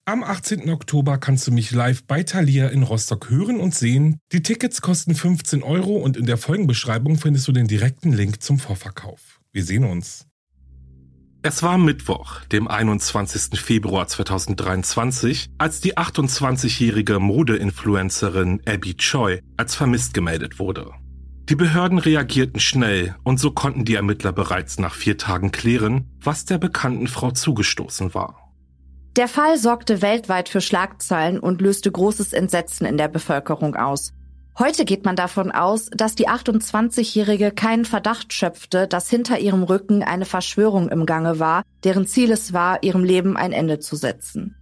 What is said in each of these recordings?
Am 18. Oktober kannst du mich live bei Thalia in Rostock hören und sehen. Die Tickets kosten 15 € und in der Folgenbeschreibung findest du den direkten Link zum Vorverkauf. Wir sehen uns. Es war Mittwoch, dem 21. Februar 2023, als die 28-jährige Mode-Influencerin Abby Choi als vermisst gemeldet wurde. Die Behörden reagierten schnell und so konnten die Ermittler bereits nach 4 Tagen klären, was der bekannten Frau zugestoßen war. Der Fall sorgte weltweit für Schlagzeilen und löste großes Entsetzen in der Bevölkerung aus. Heute geht man davon aus, dass die 28-Jährige keinen Verdacht schöpfte, dass hinter ihrem Rücken eine Verschwörung im Gange war, deren Ziel es war, ihrem Leben ein Ende zu setzen.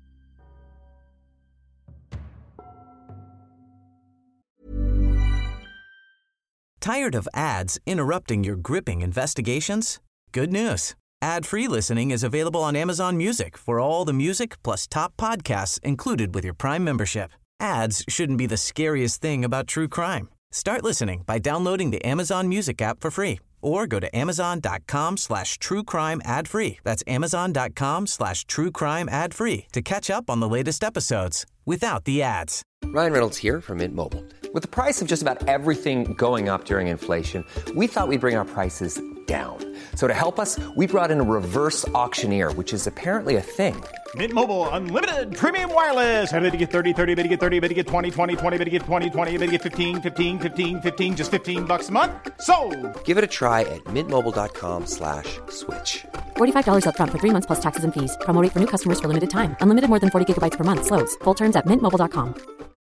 Tired of ads interrupting your gripping investigations? Good news. Ad-free listening is available on Amazon Music for all the music plus top podcasts included with your Prime membership. Ads shouldn't be the scariest thing about true crime. Start listening by downloading the Amazon Music app for free or go to amazon.com/truecrime ad-free. That's amazon.com/truecrime ad-free to catch up on the latest episodes without the ads. Ryan Reynolds here from Mint Mobile. With the price of just about everything going up during inflation, we thought we'd bring our prices down. So to help us, we brought in a reverse auctioneer, which is apparently a thing. Mint Mobile Unlimited Premium Wireless. How to get 30, 30, bit to get 30, bit to get 20, 20, 20, bit to get 20, 20, bit to get 15, 15, 15, 15, just $15 a month? Sold! Give it a try at mintmobile.com/switch. $45 up front for 3 months plus taxes and fees. Promo rate for new customers for limited time. Unlimited more than 40 gigabytes per month. Slows full terms at mintmobile.com.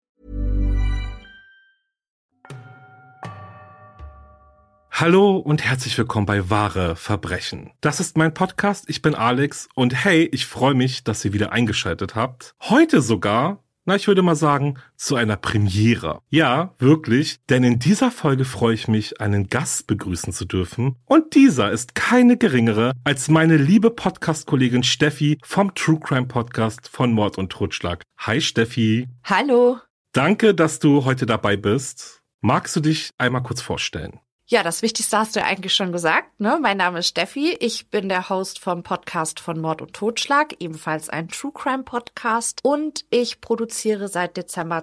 Hallo und herzlich willkommen bei Wahre Verbrechen. Das ist mein Podcast, ich bin Alex und hey, ich freue mich, dass ihr wieder eingeschaltet habt. Heute sogar, ich würde mal sagen, zu einer Premiere. Ja, wirklich, denn in dieser Folge freue ich mich, einen Gast begrüßen zu dürfen. Und dieser ist keine geringere als meine liebe Podcast-Kollegin Steffi vom True Crime Podcast von Mord und Totschlag. Hi Steffi. Hallo. Danke, dass du heute dabei bist. Magst du dich einmal kurz vorstellen? Ja, das Wichtigste hast du ja eigentlich schon gesagt, ne? Mein Name ist Steffi, ich bin der Host vom Podcast von Mord und Totschlag, ebenfalls ein True Crime Podcast und ich produziere seit Dezember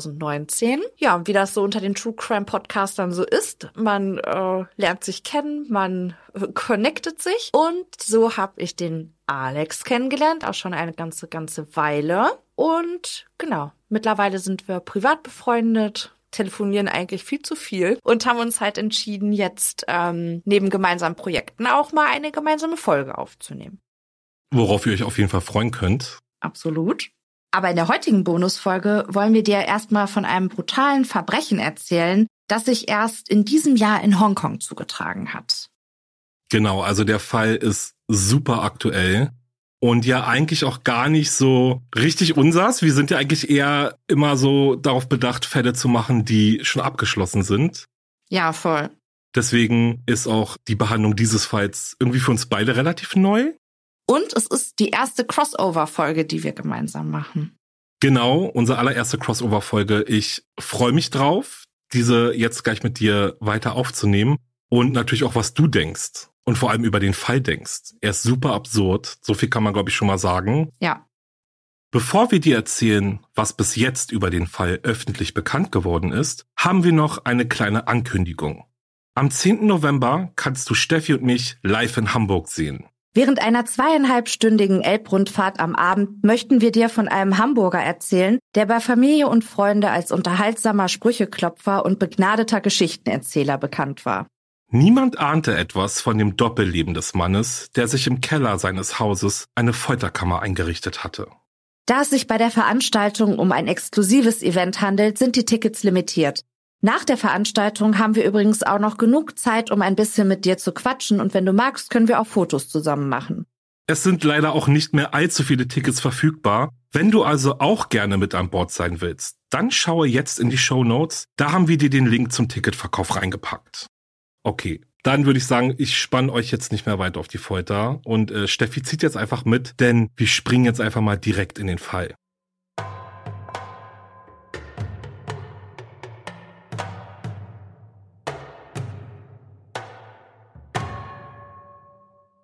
2019. Ja, und wie das so unter den True Crime Podcastern so ist, man lernt sich kennen, man connectet sich und so habe ich den Alex kennengelernt, auch schon eine ganze Weile und genau, mittlerweile sind wir privat befreundet, telefonieren eigentlich viel zu viel und haben uns halt entschieden, jetzt neben gemeinsamen Projekten auch mal eine gemeinsame Folge aufzunehmen. Worauf ihr euch auf jeden Fall freuen könnt. Absolut. Aber in der heutigen Bonusfolge wollen wir dir erstmal von einem brutalen Verbrechen erzählen, das sich erst in diesem Jahr in Hongkong zugetragen hat. Genau, also der Fall ist super aktuell. Und ja, eigentlich auch gar nicht so richtig unsers. Wir sind ja eigentlich eher immer so darauf bedacht, Fälle zu machen, die schon abgeschlossen sind. Ja, voll. Deswegen ist auch die Behandlung dieses Falls irgendwie für uns beide relativ neu. Und es ist die erste Crossover-Folge, die wir gemeinsam machen. Genau, unsere allererste Crossover-Folge. Ich freue mich drauf, diese jetzt gleich mit dir weiter aufzunehmen. Und natürlich auch, was du denkst. Und vor allem über den Fall denkst. Er ist super absurd. So viel kann man, glaube ich, schon mal sagen. Ja. Bevor wir dir erzählen, was bis jetzt über den Fall öffentlich bekannt geworden ist, haben wir noch eine kleine Ankündigung. Am 10. November kannst du Steffi und mich live in Hamburg sehen. Während einer 2,5-stündigen Elbrundfahrt am Abend möchten wir dir von einem Hamburger erzählen, der bei Familie und Freunde als unterhaltsamer Sprücheklopfer und begnadeter Geschichtenerzähler bekannt war. Niemand ahnte etwas von dem Doppelleben des Mannes, der sich im Keller seines Hauses eine Folterkammer eingerichtet hatte. Da es sich bei der Veranstaltung um ein exklusives Event handelt, sind die Tickets limitiert. Nach der Veranstaltung haben wir übrigens auch noch genug Zeit, um ein bisschen mit dir zu quatschen und wenn du magst, können wir auch Fotos zusammen machen. Es sind leider auch nicht mehr allzu viele Tickets verfügbar. Wenn du also auch gerne mit an Bord sein willst, dann schaue jetzt in die Shownotes, da haben wir dir den Link zum Ticketverkauf reingepackt. Okay, dann würde ich sagen, ich spanne euch jetzt nicht mehr weiter auf die Folter und Steffi zieht jetzt einfach mit, denn wir springen jetzt einfach mal direkt in den Fall.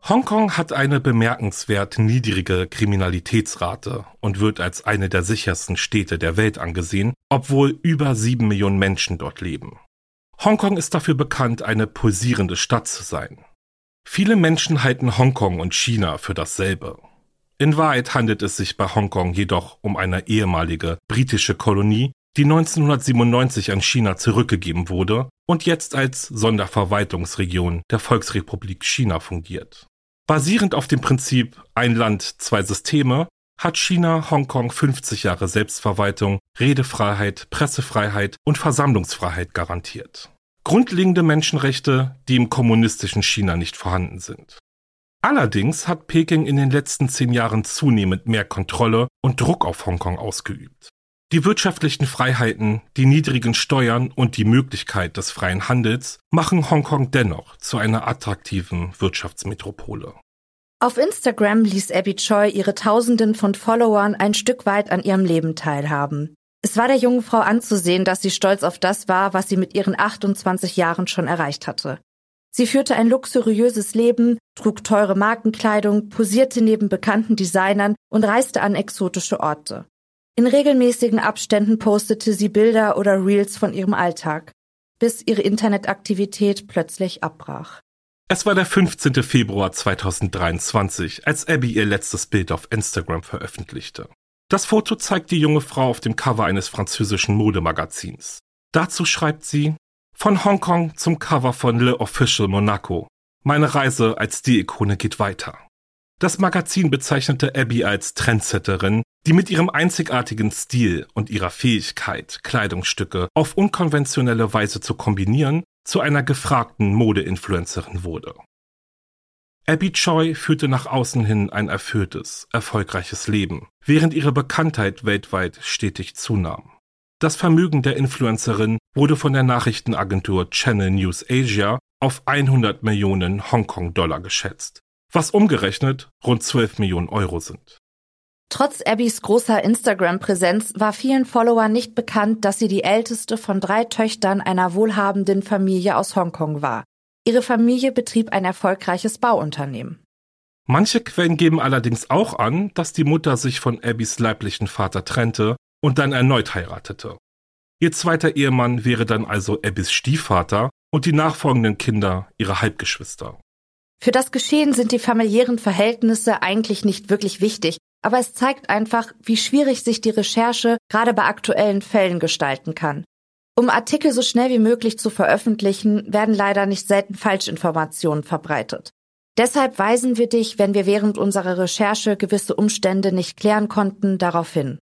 Hongkong hat eine bemerkenswert niedrige Kriminalitätsrate und wird als eine der sichersten Städte der Welt angesehen, obwohl über 7 Millionen Menschen dort leben. Hongkong ist dafür bekannt, eine pulsierende Stadt zu sein. Viele Menschen halten Hongkong und China für dasselbe. In Wahrheit handelt es sich bei Hongkong jedoch um eine ehemalige britische Kolonie, die 1997 an China zurückgegeben wurde und jetzt als Sonderverwaltungsregion der Volksrepublik China fungiert. Basierend auf dem Prinzip ein Land, zwei Systeme hat China Hongkong 50 Jahre Selbstverwaltung, Redefreiheit, Pressefreiheit und Versammlungsfreiheit garantiert. Grundlegende Menschenrechte, die im kommunistischen China nicht vorhanden sind. Allerdings hat Peking in den letzten 10 Jahren zunehmend mehr Kontrolle und Druck auf Hongkong ausgeübt. Die wirtschaftlichen Freiheiten, die niedrigen Steuern und die Möglichkeit des freien Handels machen Hongkong dennoch zu einer attraktiven Wirtschaftsmetropole. Auf Instagram ließ Abby Choi ihre Tausenden von Followern ein Stück weit an ihrem Leben teilhaben. Es war der jungen Frau anzusehen, dass sie stolz auf das war, was sie mit ihren 28 Jahren schon erreicht hatte. Sie führte ein luxuriöses Leben, trug teure Markenkleidung, posierte neben bekannten Designern und reiste an exotische Orte. In regelmäßigen Abständen postete sie Bilder oder Reels von ihrem Alltag, bis ihre Internetaktivität plötzlich abbrach. Es war der 15. Februar 2023, als Abby ihr letztes Bild auf Instagram veröffentlichte. Das Foto zeigt die junge Frau auf dem Cover eines französischen Modemagazins. Dazu schreibt sie: Von Hongkong zum Cover von Le Official Monaco. Meine Reise als Stilikone geht weiter. Das Magazin bezeichnete Abby als Trendsetterin, die mit ihrem einzigartigen Stil und ihrer Fähigkeit, Kleidungsstücke auf unkonventionelle Weise zu kombinieren, zu einer gefragten Mode-Influencerin wurde. Abby Choi führte nach außen hin ein erfülltes, erfolgreiches Leben, während ihre Bekanntheit weltweit stetig zunahm. Das Vermögen der Influencerin wurde von der Nachrichtenagentur Channel News Asia auf 100 Millionen Hongkong-Dollar geschätzt, was umgerechnet rund 12 Millionen Euro sind. Trotz Abbys großer Instagram-Präsenz war vielen Followern nicht bekannt, dass sie die älteste von 3 Töchtern einer wohlhabenden Familie aus Hongkong war. Ihre Familie betrieb ein erfolgreiches Bauunternehmen. Manche Quellen geben allerdings auch an, dass die Mutter sich von Abbys leiblichen Vater trennte und dann erneut heiratete. Ihr zweiter Ehemann wäre dann also Abbys Stiefvater und die nachfolgenden Kinder ihre Halbgeschwister. Für das Geschehen sind die familiären Verhältnisse eigentlich nicht wirklich wichtig, aber es zeigt einfach, wie schwierig sich die Recherche gerade bei aktuellen Fällen gestalten kann. Um Artikel so schnell wie möglich zu veröffentlichen, werden leider nicht selten Falschinformationen verbreitet. Deshalb weisen wir dich, wenn wir während unserer Recherche gewisse Umstände nicht klären konnten, darauf hin.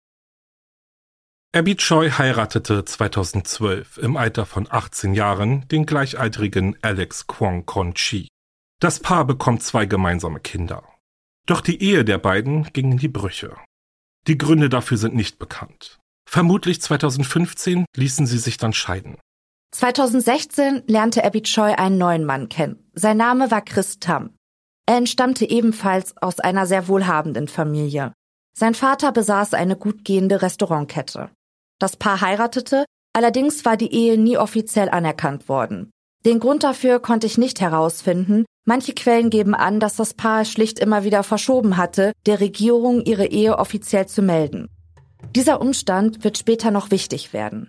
Abby Choi heiratete 2012 im Alter von 18 Jahren den gleichaltrigen Alex Kwong Kon-chi. Das Paar bekommt 2 gemeinsame Kinder. Doch die Ehe der beiden ging in die Brüche. Die Gründe dafür sind nicht bekannt. Vermutlich 2015 ließen sie sich dann scheiden. 2016 lernte Abby Choi einen neuen Mann kennen. Sein Name war Chris Tam. Er entstammte ebenfalls aus einer sehr wohlhabenden Familie. Sein Vater besaß eine gut gehende Restaurantkette. Das Paar heiratete, allerdings war die Ehe nie offiziell anerkannt worden. Den Grund dafür konnte ich nicht herausfinden. Manche Quellen geben an, dass das Paar schlicht immer wieder verschoben hatte, der Regierung ihre Ehe offiziell zu melden. Dieser Umstand wird später noch wichtig werden.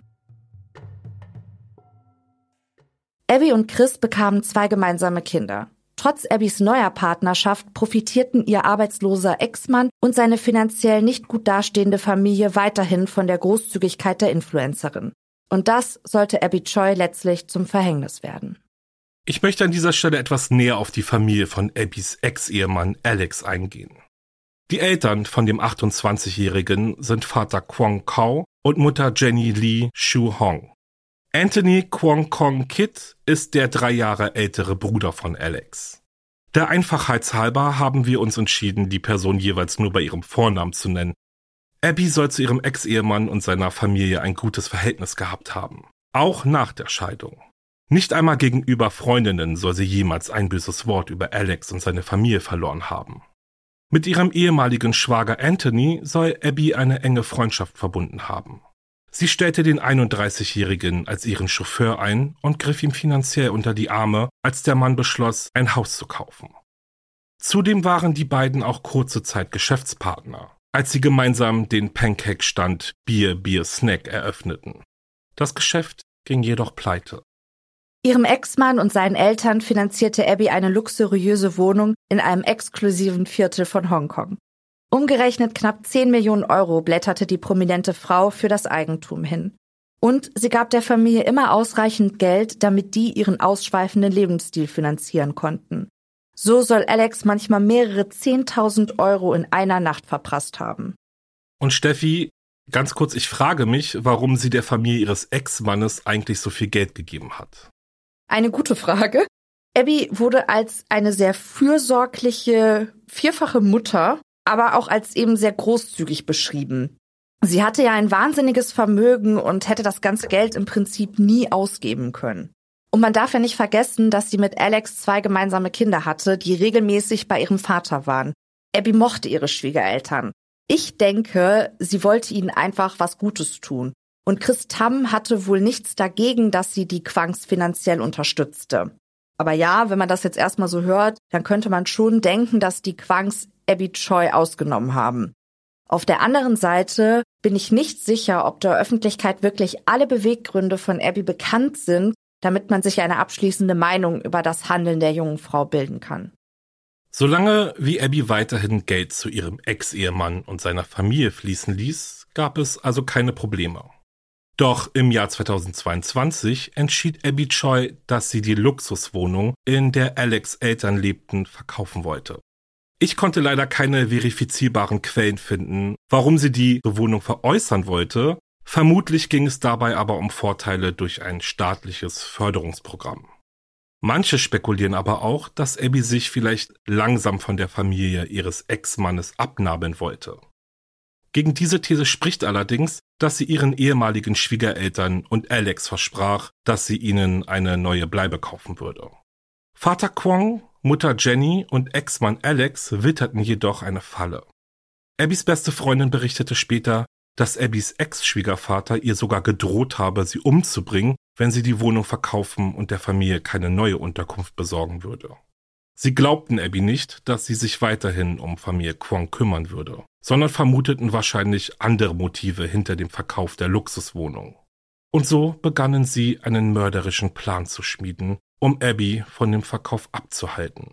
Abby und Chris bekamen 2 gemeinsame Kinder. Trotz Abbys neuer Partnerschaft profitierten ihr arbeitsloser Ex-Mann und seine finanziell nicht gut dastehende Familie weiterhin von der Großzügigkeit der Influencerin. Und das sollte Abby Choi letztlich zum Verhängnis werden. Ich möchte an dieser Stelle etwas näher auf die Familie von Abbys Ex-Ehemann Alex eingehen. Die Eltern von dem 28-Jährigen sind Vater Kwong Kao und Mutter Jenny Lee Shu Hong. Anthony Kwong Kong Kit ist der 3 Jahre ältere Bruder von Alex. Der Einfachheit halber haben wir uns entschieden, die Person jeweils nur bei ihrem Vornamen zu nennen. Abby soll zu ihrem Ex-Ehemann und seiner Familie ein gutes Verhältnis gehabt haben, auch nach der Scheidung. Nicht einmal gegenüber Freundinnen soll sie jemals ein böses Wort über Alex und seine Familie verloren haben. Mit ihrem ehemaligen Schwager Anthony soll Abby eine enge Freundschaft verbunden haben. Sie stellte den 31-Jährigen als ihren Chauffeur ein und griff ihm finanziell unter die Arme, als der Mann beschloss, ein Haus zu kaufen. Zudem waren die beiden auch kurze Zeit Geschäftspartner, als sie gemeinsam den Pancake-Stand Beer Snack eröffneten. Das Geschäft ging jedoch pleite. Ihrem Ex-Mann und seinen Eltern finanzierte Abby eine luxuriöse Wohnung in einem exklusiven Viertel von Hongkong. Umgerechnet knapp 10 Millionen Euro blätterte die prominente Frau für das Eigentum hin. Und sie gab der Familie immer ausreichend Geld, damit die ihren ausschweifenden Lebensstil finanzieren konnten. So soll Alex manchmal mehrere 10.000 Euro in einer Nacht verprasst haben. Und Steffi, ganz kurz, ich frage mich, warum sie der Familie ihres Ex-Mannes eigentlich so viel Geld gegeben hat. Eine gute Frage. Abby wurde als eine sehr fürsorgliche, vierfache Mutter, aber auch als eben sehr großzügig beschrieben. Sie hatte ja ein wahnsinniges Vermögen und hätte das ganze Geld im Prinzip nie ausgeben können. Und man darf ja nicht vergessen, dass sie mit Alex 2 gemeinsame Kinder hatte, die regelmäßig bei ihrem Vater waren. Abby mochte ihre Schwiegereltern. Ich denke, sie wollte ihnen einfach was Gutes tun. Und Chris Tam hatte wohl nichts dagegen, dass sie die Kwangs finanziell unterstützte. Aber ja, wenn man das jetzt erstmal so hört, dann könnte man schon denken, dass die Kwangs Abby Choi ausgenommen haben. Auf der anderen Seite bin ich nicht sicher, ob der Öffentlichkeit wirklich alle Beweggründe von Abby bekannt sind, damit man sich eine abschließende Meinung über das Handeln der jungen Frau bilden kann. Solange wie Abby weiterhin Geld zu ihrem Ex-Ehemann und seiner Familie fließen ließ, gab es also keine Probleme. Doch im Jahr 2022 entschied Abby Choi, dass sie die Luxuswohnung, in der Alex Eltern lebten, verkaufen wollte. Ich konnte leider keine verifizierbaren Quellen finden, warum sie die Wohnung veräußern wollte. Vermutlich ging es dabei aber um Vorteile durch ein staatliches Förderungsprogramm. Manche spekulieren aber auch, dass Abby sich vielleicht langsam von der Familie ihres Ex-Mannes abnabeln wollte. Gegen diese These spricht allerdings, dass sie ihren ehemaligen Schwiegereltern und Alex versprach, dass sie ihnen eine neue Bleibe kaufen würde. Vater Kwong, Mutter Jenny und Ex-Mann Alex witterten jedoch eine Falle. Abbys beste Freundin berichtete später, dass Abbys Ex-Schwiegervater ihr sogar gedroht habe, sie umzubringen, wenn sie die Wohnung verkaufen und der Familie keine neue Unterkunft besorgen würde. Sie glaubten Abby nicht, dass sie sich weiterhin um Familie Kwong kümmern würde, sondern vermuteten wahrscheinlich andere Motive hinter dem Verkauf der Luxuswohnung. Und so begannen sie, einen mörderischen Plan zu schmieden, um Abby von dem Verkauf abzuhalten.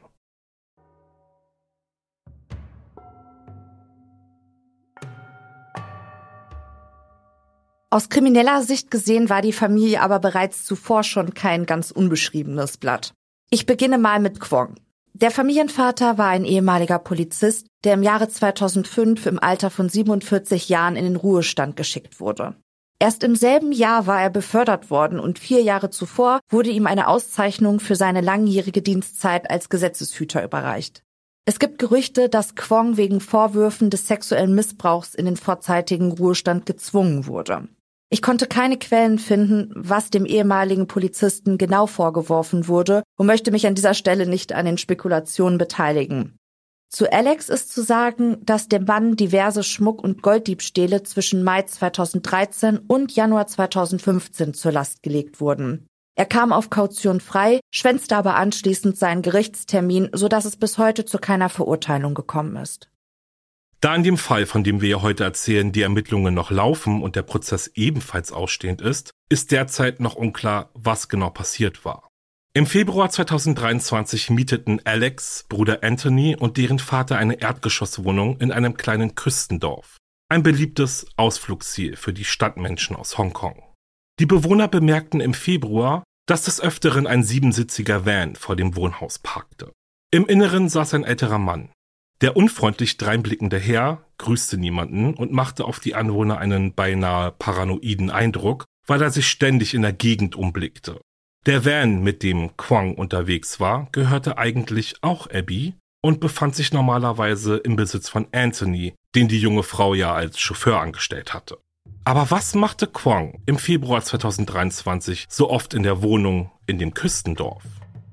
Aus krimineller Sicht gesehen war die Familie aber bereits zuvor schon kein ganz unbeschriebenes Blatt. Ich beginne mal mit Kwong. Der Familienvater war ein ehemaliger Polizist, der im Jahre 2005 im Alter von 47 Jahren in den Ruhestand geschickt wurde. Erst im selben Jahr war er befördert worden und 4 Jahre zuvor wurde ihm eine Auszeichnung für seine langjährige Dienstzeit als Gesetzeshüter überreicht. Es gibt Gerüchte, dass Kwong wegen Vorwürfen des sexuellen Missbrauchs in den vorzeitigen Ruhestand gezwungen wurde. Ich konnte keine Quellen finden, was dem ehemaligen Polizisten genau vorgeworfen wurde und möchte mich an dieser Stelle nicht an den Spekulationen beteiligen. Zu Alex ist zu sagen, dass dem Mann diverse Schmuck- und Golddiebstähle zwischen Mai 2013 und Januar 2015 zur Last gelegt wurden. Er kam auf Kaution frei, schwänzte aber anschließend seinen Gerichtstermin, sodass es bis heute zu keiner Verurteilung gekommen ist. Da in dem Fall, von dem wir ja heute erzählen, die Ermittlungen noch laufen und der Prozess ebenfalls ausstehend ist derzeit noch unklar, was genau passiert war. Im Februar 2023 mieteten Alex, Bruder Anthony und deren Vater eine Erdgeschosswohnung in einem kleinen Küstendorf. Ein beliebtes Ausflugsziel für die Stadtmenschen aus Hongkong. Die Bewohner bemerkten im Februar, dass des Öfteren ein 7-sitziger Van vor dem Wohnhaus parkte. Im Inneren saß ein älterer Mann. Der unfreundlich dreinblickende Herr grüßte niemanden und machte auf die Anwohner einen beinahe paranoiden Eindruck, weil er sich ständig in der Gegend umblickte. Der Van, mit dem Kwong unterwegs war, gehörte eigentlich auch Abby und befand sich normalerweise im Besitz von Anthony, den die junge Frau ja als Chauffeur angestellt hatte. Aber was machte Kwong im Februar 2023 so oft in der Wohnung in dem Küstendorf?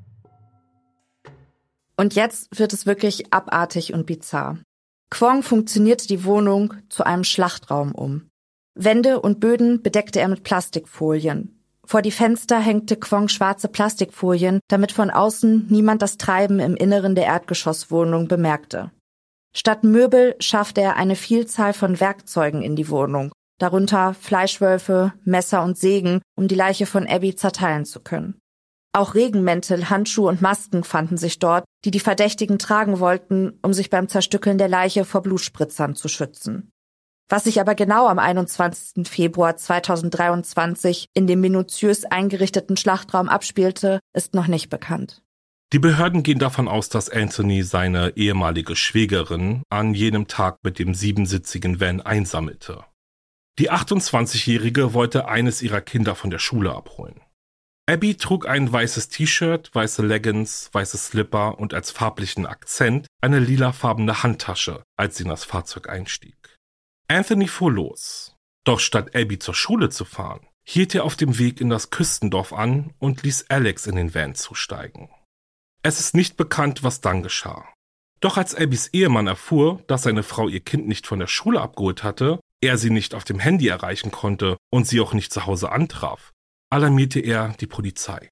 Und jetzt wird es wirklich abartig und bizarr. Kwong funktionierte die Wohnung zu einem Schlachtraum um. Wände und Böden bedeckte er mit Plastikfolien. Vor die Fenster hängte Kwong schwarze Plastikfolien, damit von außen niemand das Treiben im Inneren der Erdgeschosswohnung bemerkte. Statt Möbel schaffte er eine Vielzahl von Werkzeugen in die Wohnung, darunter Fleischwölfe, Messer und Sägen, um die Leiche von Abby zerteilen zu können. Auch Regenmäntel, Handschuhe und Masken fanden sich dort, die die Verdächtigen tragen wollten, um sich beim Zerstückeln der Leiche vor Blutspritzern zu schützen. Was sich aber genau am 21. Februar 2023 in dem minutiös eingerichteten Schlachtraum abspielte, ist noch nicht bekannt. Die Behörden gehen davon aus, dass Anthony seine ehemalige Schwägerin an jenem Tag mit dem 7-sitzigen Van einsammelte. Die 28-Jährige wollte eines ihrer Kinder von der Schule abholen. Abby trug ein weißes T-Shirt, weiße Leggings, weiße Slipper und als farblichen Akzent eine lilafarbene Handtasche, als sie in das Fahrzeug einstieg. Anthony fuhr los. Doch statt Abby zur Schule zu fahren, hielt er auf dem Weg in das Küstendorf an und ließ Alex in den Van zusteigen. Es ist nicht bekannt, was dann geschah. Doch als Abbys Ehemann erfuhr, dass seine Frau ihr Kind nicht von der Schule abgeholt hatte, er sie nicht auf dem Handy erreichen konnte und sie auch nicht zu Hause antraf, alarmierte er die Polizei.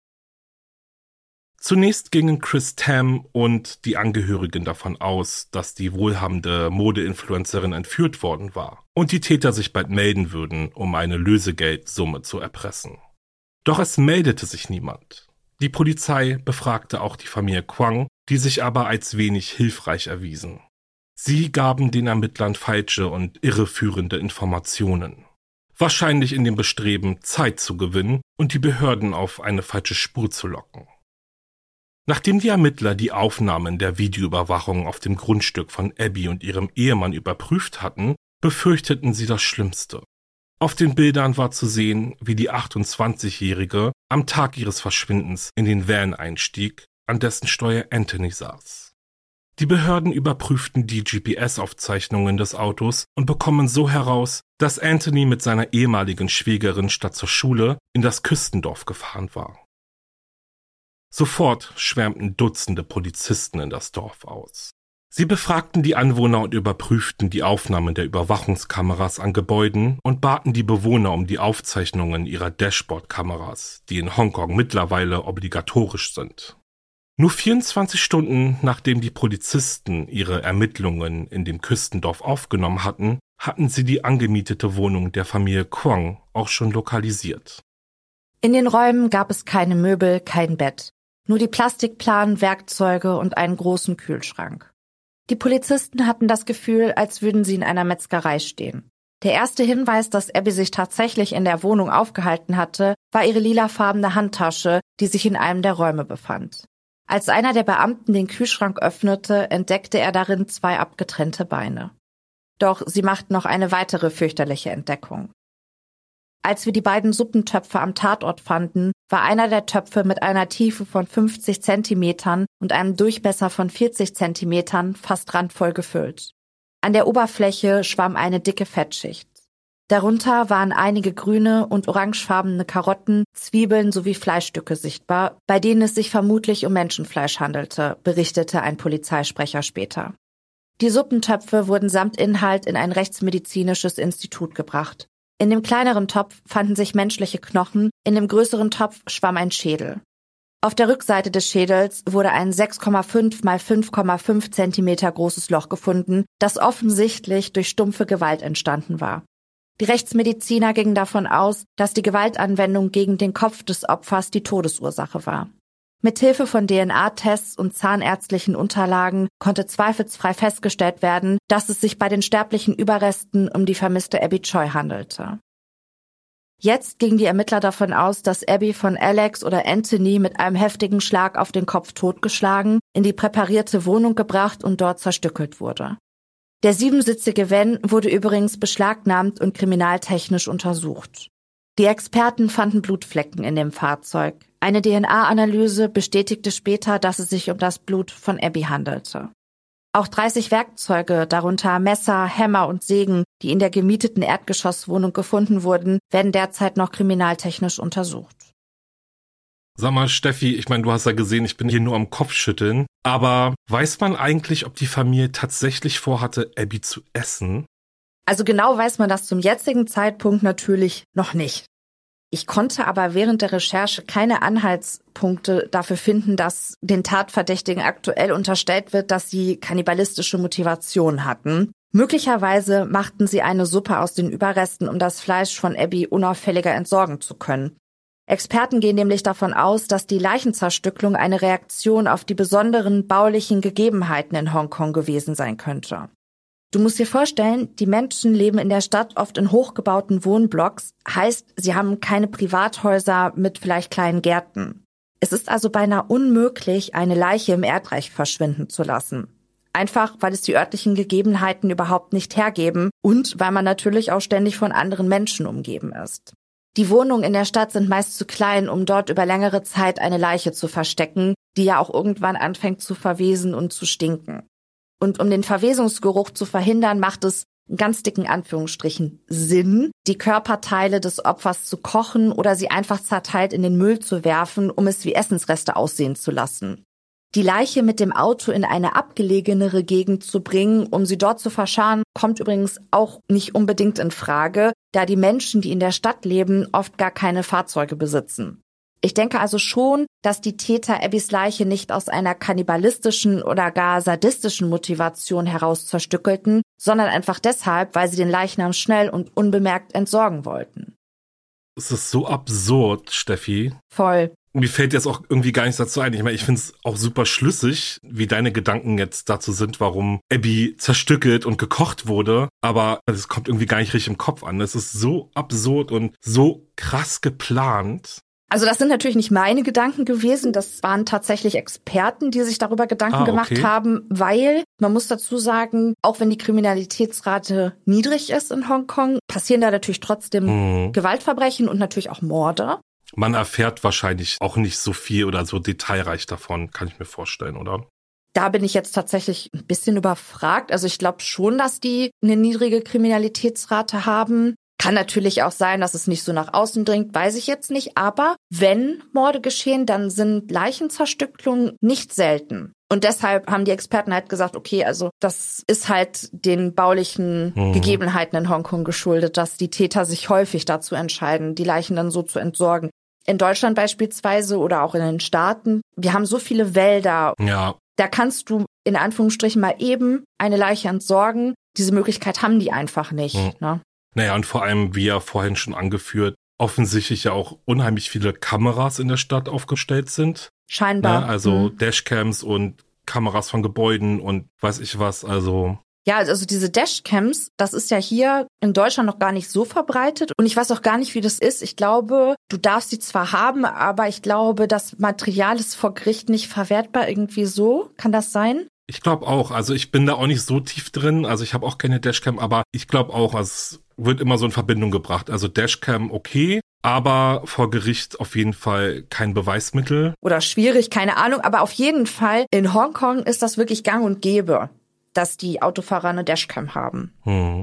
Zunächst gingen Chris Tam und die Angehörigen davon aus, dass die wohlhabende Modeinfluencerin entführt worden war und die Täter sich bald melden würden, um eine Lösegeldsumme zu erpressen. Doch es meldete sich niemand. Die Polizei befragte auch die Familie Kwong, die sich aber als wenig hilfreich erwiesen. Sie gaben den Ermittlern falsche und irreführende Informationen. Wahrscheinlich in dem Bestreben, Zeit zu gewinnen und die Behörden auf eine falsche Spur zu locken. Nachdem die Ermittler die Aufnahmen der Videoüberwachung auf dem Grundstück von Abby und ihrem Ehemann überprüft hatten, befürchteten sie das Schlimmste. Auf den Bildern war zu sehen, wie die 28-Jährige am Tag ihres Verschwindens in den Van einstieg, an dessen Steuer Anthony saß. Die Behörden überprüften die GPS-Aufzeichnungen des Autos und bekommen so heraus, dass Anthony mit seiner ehemaligen Schwägerin statt zur Schule in das Küstendorf gefahren war. Sofort schwärmten Dutzende Polizisten in das Dorf aus. Sie befragten die Anwohner und überprüften die Aufnahmen der Überwachungskameras an Gebäuden und baten die Bewohner um die Aufzeichnungen ihrer Dashboard-Kameras, die in Hongkong mittlerweile obligatorisch sind. Nur 24 Stunden nachdem die Polizisten ihre Ermittlungen in dem Küstendorf aufgenommen hatten, hatten sie die angemietete Wohnung der Familie Kwong auch schon lokalisiert. In den Räumen gab es keine Möbel, kein Bett, nur die Plastikplanen, Werkzeuge und einen großen Kühlschrank. Die Polizisten hatten das Gefühl, als würden sie in einer Metzgerei stehen. Der erste Hinweis, dass Abby sich tatsächlich in der Wohnung aufgehalten hatte, war ihre lilafarbene Handtasche, die sich in einem der Räume befand. Als einer der Beamten den Kühlschrank öffnete, entdeckte er darin 2 abgetrennte Beine. Doch sie machten noch eine weitere fürchterliche Entdeckung. Als wir die beiden Suppentöpfe am Tatort fanden, war einer der Töpfe mit einer Tiefe von 50 Zentimetern und einem Durchmesser von 40 Zentimetern fast randvoll gefüllt. An der Oberfläche schwamm eine dicke Fettschicht. Darunter waren einige grüne und orangefarbene Karotten, Zwiebeln sowie Fleischstücke sichtbar, bei denen es sich vermutlich um Menschenfleisch handelte, berichtete ein Polizeisprecher später. Die Suppentöpfe wurden samt Inhalt in ein rechtsmedizinisches Institut gebracht. In dem kleineren Topf fanden sich menschliche Knochen, in dem größeren Topf schwamm ein Schädel. Auf der Rückseite des Schädels wurde ein 6,5 mal 5,5 Zentimeter großes Loch gefunden, das offensichtlich durch stumpfe Gewalt entstanden war. Die Rechtsmediziner gingen davon aus, dass die Gewaltanwendung gegen den Kopf des Opfers die Todesursache war. Mithilfe von DNA-Tests und zahnärztlichen Unterlagen konnte zweifelsfrei festgestellt werden, dass es sich bei den sterblichen Überresten um die vermisste Abby Choi handelte. Jetzt gingen die Ermittler davon aus, dass Abby von Alex oder Anthony mit einem heftigen Schlag auf den Kopf totgeschlagen, in die präparierte Wohnung gebracht und dort zerstückelt wurde. Der 7-sitzige Van wurde übrigens beschlagnahmt und kriminaltechnisch untersucht. Die Experten fanden Blutflecken in dem Fahrzeug. Eine DNA-Analyse bestätigte später, dass es sich um das Blut von Abby handelte. Auch 30 Werkzeuge, darunter Messer, Hämmer und Sägen, die in der gemieteten Erdgeschosswohnung gefunden wurden, werden derzeit noch kriminaltechnisch untersucht. Sag mal, Steffi, ich meine, du hast ja gesehen, ich bin hier nur am Kopfschütteln, aber weiß man eigentlich, ob die Familie tatsächlich vorhatte, Abby zu essen? Also genau weiß man das zum jetzigen Zeitpunkt natürlich noch nicht. Ich konnte aber während der Recherche keine Anhaltspunkte dafür finden, dass den Tatverdächtigen aktuell unterstellt wird, dass sie kannibalistische Motivation hatten. Möglicherweise machten sie eine Suppe aus den Überresten, um das Fleisch von Abby unauffälliger entsorgen zu können. Experten gehen nämlich davon aus, dass die Leichenzerstückelung eine Reaktion auf die besonderen baulichen Gegebenheiten in Hongkong gewesen sein könnte. Du musst dir vorstellen, die Menschen leben in der Stadt oft in hochgebauten Wohnblocks, heißt, sie haben keine Privathäuser mit vielleicht kleinen Gärten. Es ist also beinahe unmöglich, eine Leiche im Erdreich verschwinden zu lassen. Einfach, weil es die örtlichen Gegebenheiten überhaupt nicht hergeben und weil man natürlich auch ständig von anderen Menschen umgeben ist. Die Wohnungen in der Stadt sind meist zu klein, um dort über längere Zeit eine Leiche zu verstecken, die ja auch irgendwann anfängt zu verwesen und zu stinken. Und um den Verwesungsgeruch zu verhindern, macht es in ganz dicken Anführungsstrichen Sinn, die Körperteile des Opfers zu kochen oder sie einfach zerteilt in den Müll zu werfen, um es wie Essensreste aussehen zu lassen. Die Leiche mit dem Auto in eine abgelegenere Gegend zu bringen, um sie dort zu verscharren, kommt übrigens auch nicht unbedingt in Frage, da die Menschen, die in der Stadt leben, oft gar keine Fahrzeuge besitzen. Ich denke also schon, dass die Täter Abbys Leiche nicht aus einer kannibalistischen oder gar sadistischen Motivation heraus zerstückelten, sondern einfach deshalb, weil sie den Leichnam schnell und unbemerkt entsorgen wollten. Es ist so absurd, Steffi. Voll. Mir fällt jetzt auch irgendwie gar nichts dazu ein. Ich meine, ich finde es auch super schlüssig, wie deine Gedanken jetzt dazu sind, warum Abby zerstückelt und gekocht wurde. Aber es kommt irgendwie gar nicht richtig im Kopf an. Es ist so absurd und so krass geplant. Also das sind natürlich nicht meine Gedanken gewesen, das waren tatsächlich Experten, die sich darüber Gedanken gemacht haben, weil, man muss dazu sagen, auch wenn die Kriminalitätsrate niedrig ist in Hongkong, passieren da natürlich trotzdem Gewaltverbrechen und natürlich auch Morde. Man erfährt wahrscheinlich auch nicht so viel oder so detailreich davon, kann ich mir vorstellen, oder? Da bin ich jetzt tatsächlich ein bisschen überfragt. Also ich glaube schon, dass die eine niedrige Kriminalitätsrate haben. Kann natürlich auch sein, dass es nicht so nach außen dringt, weiß ich jetzt nicht. Aber wenn Morde geschehen, dann sind Leichenzerstückelungen nicht selten. Und deshalb haben die Experten halt gesagt, okay, also das ist halt den baulichen Gegebenheiten in Hongkong geschuldet, dass die Täter sich häufig dazu entscheiden, die Leichen dann so zu entsorgen. In Deutschland beispielsweise oder auch in den Staaten, wir haben so viele Wälder. Ja. Da kannst du in Anführungsstrichen mal eben eine Leiche entsorgen. Diese Möglichkeit haben die einfach nicht. Ne? Naja, und vor allem, wie ja vorhin schon angeführt, offensichtlich ja auch unheimlich viele Kameras in der Stadt aufgestellt sind. Scheinbar. Ne? Also Dashcams und Kameras von Gebäuden und weiß ich was, also... Ja, also diese Dashcams, das ist ja hier in Deutschland noch gar nicht so verbreitet. Und ich weiß auch gar nicht, wie das ist. Ich glaube, du darfst sie zwar haben, aber ich glaube, das Material ist vor Gericht nicht verwertbar irgendwie so. Kann das sein? Ich glaube auch. Also ich bin da auch nicht so tief drin. Also ich habe auch keine Dashcam, aber ich glaube auch, also es wird immer so in Verbindung gebracht. Also Dashcam okay, aber vor Gericht auf jeden Fall kein Beweismittel. Oder schwierig, keine Ahnung. Aber auf jeden Fall, in Hongkong ist das wirklich gang und gäbe, dass die Autofahrer eine Dashcam haben.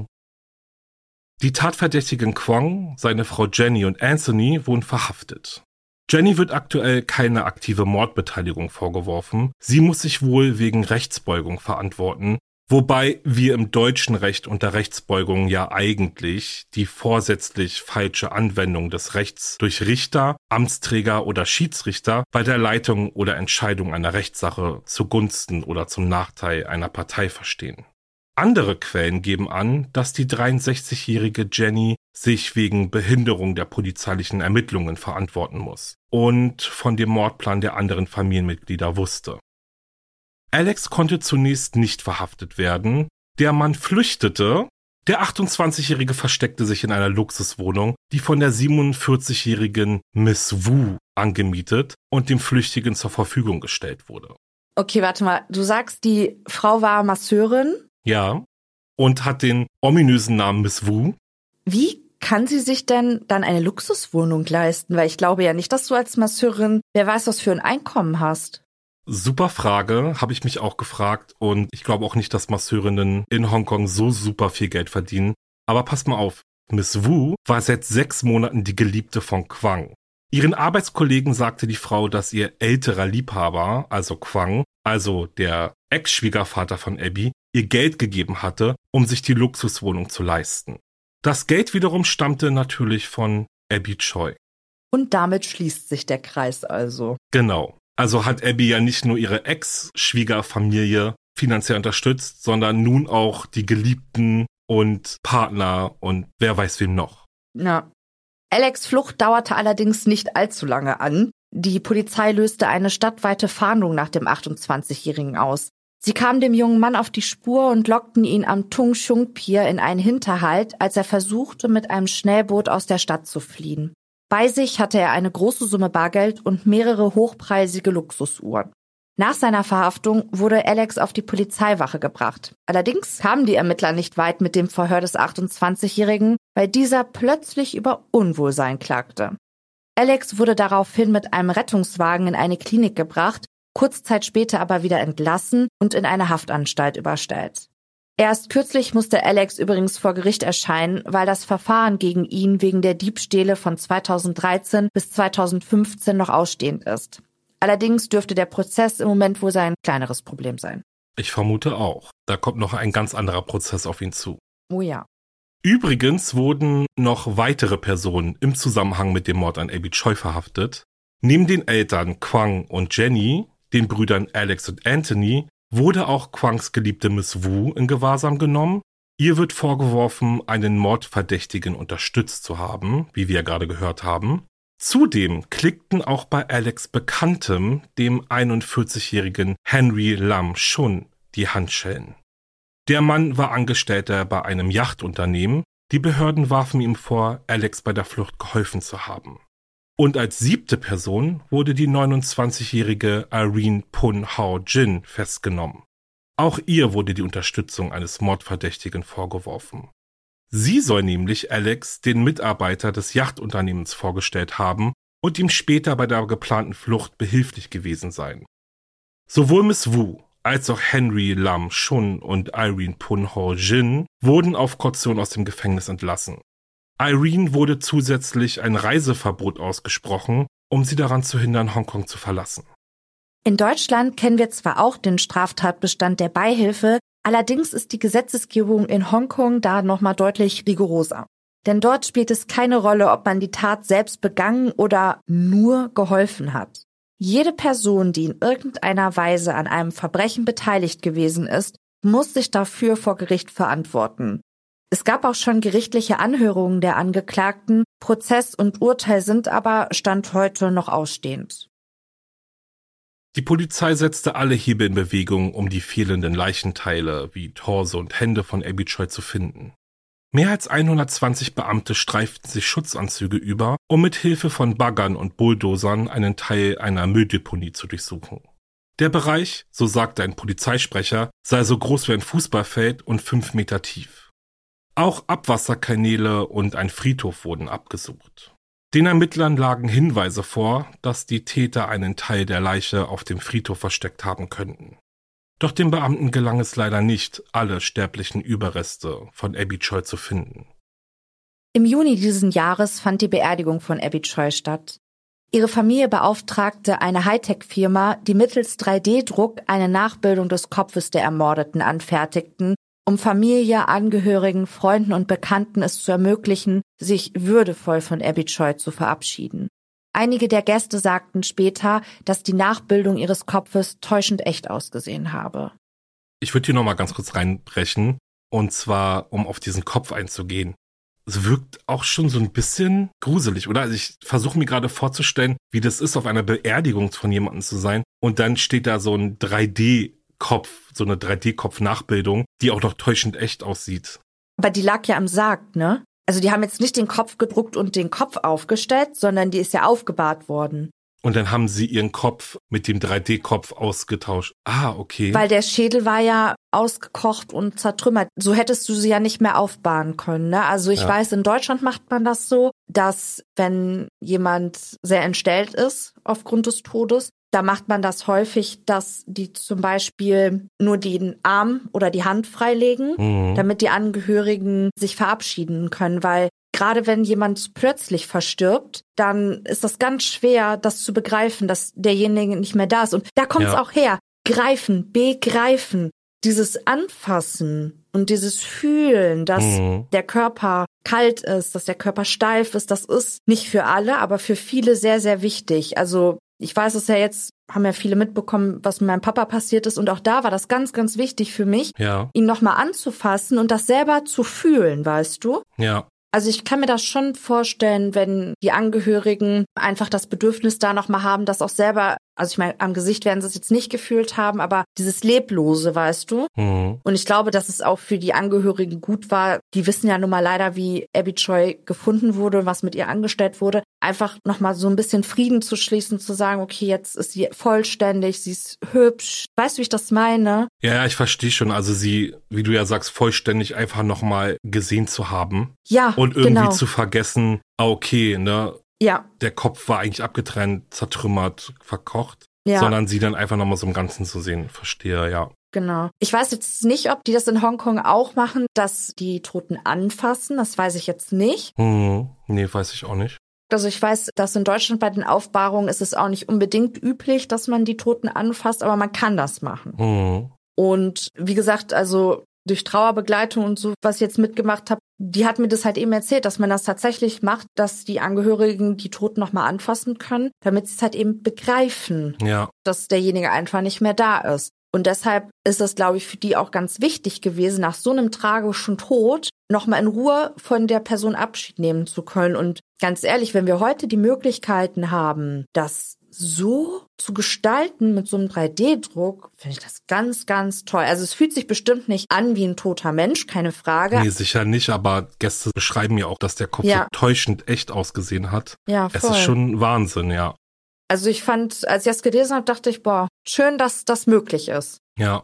Die Tatverdächtigen Kwong, seine Frau Jenny und Anthony wurden verhaftet. Jenny wird aktuell keine aktive Mordbeteiligung vorgeworfen. Sie muss sich wohl wegen Rechtsbeugung verantworten, wobei wir im deutschen Recht unter Rechtsbeugung ja eigentlich die vorsätzlich falsche Anwendung des Rechts durch Richter, Amtsträger oder Schiedsrichter bei der Leitung oder Entscheidung einer Rechtssache zugunsten oder zum Nachteil einer Partei verstehen. Andere Quellen geben an, dass die 63-jährige Jenny sich wegen Behinderung der polizeilichen Ermittlungen verantworten muss und von dem Mordplan der anderen Familienmitglieder wusste. Alex konnte zunächst nicht verhaftet werden. Der Mann flüchtete. Der 28-Jährige versteckte sich in einer Luxuswohnung, die von der 47-jährigen Miss Wu angemietet und dem Flüchtigen zur Verfügung gestellt wurde. Okay, warte mal. Du sagst, die Frau war Masseurin? Ja, und hat den ominösen Namen Miss Wu. Wie kann sie sich denn dann eine Luxuswohnung leisten? Weil ich glaube ja nicht, dass du als Masseurin, wer weiß, was für ein Einkommen hast. Super Frage, habe ich mich auch gefragt. Und ich glaube auch nicht, dass Masseurinnen in Hongkong so super viel Geld verdienen. Aber passt mal auf, Miss Wu war seit 6 Monaten die Geliebte von Kwang. Ihren Arbeitskollegen sagte die Frau, dass ihr älterer Liebhaber, also Kwang, also der Ex-Schwiegervater von Abby, ihr Geld gegeben hatte, um sich die Luxuswohnung zu leisten. Das Geld wiederum stammte natürlich von Abby Choi. Und damit schließt sich der Kreis also. Genau. Also hat Abby ja nicht nur ihre Ex-Schwiegerfamilie finanziell unterstützt, sondern nun auch die Geliebten und Partner und wer weiß wem noch. Ja. Alex' Flucht dauerte allerdings nicht allzu lange an. Die Polizei löste eine stadtweite Fahndung nach dem 28-Jährigen aus. Sie kamen dem jungen Mann auf die Spur und lockten ihn am Tung Shung Pier in einen Hinterhalt, als er versuchte, mit einem Schnellboot aus der Stadt zu fliehen. Bei sich hatte er eine große Summe Bargeld und mehrere hochpreisige Luxusuhren. Nach seiner Verhaftung wurde Alex auf die Polizeiwache gebracht. Allerdings kamen die Ermittler nicht weit mit dem Verhör des 28-Jährigen, weil dieser plötzlich über Unwohlsein klagte. Alex wurde daraufhin mit einem Rettungswagen in eine Klinik gebracht, kurze Zeit später aber wieder entlassen und in eine Haftanstalt überstellt. Erst kürzlich musste Alex übrigens vor Gericht erscheinen, weil das Verfahren gegen ihn wegen der Diebstähle von 2013 bis 2015 noch ausstehend ist. Allerdings dürfte der Prozess im Moment wohl sein kleineres Problem sein. Ich vermute auch. Da kommt noch ein ganz anderer Prozess auf ihn zu. Oh ja. Übrigens wurden noch weitere Personen im Zusammenhang mit dem Mord an Abby Choi verhaftet. Neben den Eltern Kwang und Jenny, den Brüdern Alex und Anthony, wurde auch Kwangs geliebte Miss Wu in Gewahrsam genommen. Ihr wird vorgeworfen, einen Mordverdächtigen unterstützt zu haben, wie wir ja gerade gehört haben. Zudem klickten auch bei Alex' Bekanntem, dem 41-jährigen Henry Lam Shun, die Handschellen. Der Mann war Angestellter bei einem Yachtunternehmen. Die Behörden warfen ihm vor, Alex bei der Flucht geholfen zu haben. Und als 7. Person wurde die 29-jährige Irene Pun Hao Jin festgenommen. Auch ihr wurde die Unterstützung eines Mordverdächtigen vorgeworfen. Sie soll nämlich Alex den Mitarbeiter des Yachtunternehmens vorgestellt haben und ihm später bei der geplanten Flucht behilflich gewesen sein. Sowohl Miss Wu als auch Henry Lam Shun und Irene Pun Hao Jin wurden auf Kaution aus dem Gefängnis entlassen. Irene wurde zusätzlich ein Reiseverbot ausgesprochen, um sie daran zu hindern, Hongkong zu verlassen. In Deutschland kennen wir zwar auch den Straftatbestand der Beihilfe, allerdings ist die Gesetzesgebung in Hongkong da nochmal deutlich rigoroser. Denn dort spielt es keine Rolle, ob man die Tat selbst begangen oder nur geholfen hat. Jede Person, die in irgendeiner Weise an einem Verbrechen beteiligt gewesen ist, muss sich dafür vor Gericht verantworten. Es gab auch schon gerichtliche Anhörungen der Angeklagten, Prozess und Urteil sind aber Stand heute noch ausstehend. Die Polizei setzte alle Hebel in Bewegung, um die fehlenden Leichenteile wie Torso und Hände von Abby Choi zu finden. Mehr als 120 Beamte streiften sich Schutzanzüge über, um mit Hilfe von Baggern und Bulldozern einen Teil einer Mülldeponie zu durchsuchen. Der Bereich, so sagte ein Polizeisprecher, sei so groß wie ein Fußballfeld und 5 Meter tief. Auch Abwasserkanäle und ein Friedhof wurden abgesucht. Den Ermittlern lagen Hinweise vor, dass die Täter einen Teil der Leiche auf dem Friedhof versteckt haben könnten. Doch den Beamten gelang es leider nicht, alle sterblichen Überreste von Abby Choi zu finden. Im Juni diesen Jahres fand die Beerdigung von Abby Choi statt. Ihre Familie beauftragte eine Hightech-Firma, die mittels 3D-Druck eine Nachbildung des Kopfes der Ermordeten anfertigten, um Familie, Angehörigen, Freunden und Bekannten es zu ermöglichen, sich würdevoll von Abby Choi zu verabschieden. Einige der Gäste sagten später, dass die Nachbildung ihres Kopfes täuschend echt ausgesehen habe. Ich würde hier nochmal ganz kurz reinbrechen, und zwar, um auf diesen Kopf einzugehen. Es wirkt auch schon so ein bisschen gruselig, oder? Also ich versuche mir gerade vorzustellen, wie das ist, auf einer Beerdigung von jemandem zu sein, und dann steht da so ein 3D-Kopf, so eine 3D-Kopf-Nachbildung, die auch noch täuschend echt aussieht. Aber die lag ja am Sarg, ne? Also die haben jetzt nicht den Kopf gedruckt und den Kopf aufgestellt, sondern die ist ja aufgebahrt worden. Und dann haben sie ihren Kopf mit dem 3D-Kopf ausgetauscht. Ah, okay. Weil der Schädel war ja ausgekocht und zertrümmert. So hättest du sie ja nicht mehr aufbahren können, ne? Also ich weiß, in Deutschland macht man das so, dass wenn jemand sehr entstellt ist aufgrund des Todes, da macht man das häufig, dass die zum Beispiel nur den Arm oder die Hand freilegen, damit die Angehörigen sich verabschieden können, weil gerade wenn jemand plötzlich verstirbt, dann ist das ganz schwer, das zu begreifen, dass derjenige nicht mehr da ist. Und da kommt es auch her. Greifen, begreifen. dieses Anfassen und dieses Fühlen, dass der Körper kalt ist, dass der Körper steif ist, das ist nicht für alle, aber für viele sehr, sehr wichtig. Also ich weiß es ja jetzt, haben ja viele mitbekommen, was mit meinem Papa passiert ist. Und auch da war das ganz, ganz wichtig für mich, ihn nochmal anzufassen und das selber zu fühlen, weißt du? Ja. Also ich kann mir das schon vorstellen, wenn die Angehörigen einfach das Bedürfnis da nochmal haben, das auch selber, also ich meine, am Gesicht werden sie es jetzt nicht gefühlt haben, aber dieses Leblose, weißt du? Und ich glaube, dass es auch für die Angehörigen gut war. Die wissen ja nun mal leider, wie Abby Choi gefunden wurde, was mit ihr angestellt wurde. Einfach nochmal so ein bisschen Frieden zu schließen, zu sagen, okay, jetzt ist sie vollständig, sie ist hübsch. Weißt du, wie ich das meine? Ja, ich verstehe schon. Also sie, wie du ja sagst, vollständig einfach nochmal gesehen zu haben. Ja, und irgendwie zu vergessen, okay, ne? Ja. Der Kopf war eigentlich abgetrennt, zertrümmert, verkocht. Ja. Sondern sie dann einfach nochmal so im Ganzen zu sehen. Verstehe, ja. Genau. Ich weiß jetzt nicht, ob die das in Hongkong auch machen, dass die Toten anfassen. Das weiß ich jetzt nicht. Nee, weiß ich auch nicht. Also ich weiß, dass in Deutschland bei den Aufbahrungen ist es auch nicht unbedingt üblich, dass man die Toten anfasst, aber man kann das machen. Und wie gesagt, also durch Trauerbegleitung und so, was ich jetzt mitgemacht habe, die hat mir das halt eben erzählt, dass man das tatsächlich macht, dass die Angehörigen die Toten nochmal anfassen können, damit sie es halt eben begreifen, dass derjenige einfach nicht mehr da ist. Und deshalb ist es, glaube ich, für die auch ganz wichtig gewesen, nach so einem tragischen Tod nochmal in Ruhe von der Person Abschied nehmen zu können. Und ganz ehrlich, wenn wir heute die Möglichkeiten haben, das so zu gestalten mit so einem 3D-Druck, finde ich das ganz, ganz toll. Also es fühlt sich bestimmt nicht an wie ein toter Mensch, keine Frage. Nee, sicher nicht, aber Gäste beschreiben ja auch, dass der Kopf so täuschend echt ausgesehen hat. Ja, voll. Es ist schon Wahnsinn, ja. Also ich fand, als ich das gelesen habe, dachte ich, boah, schön, dass das möglich ist. Ja.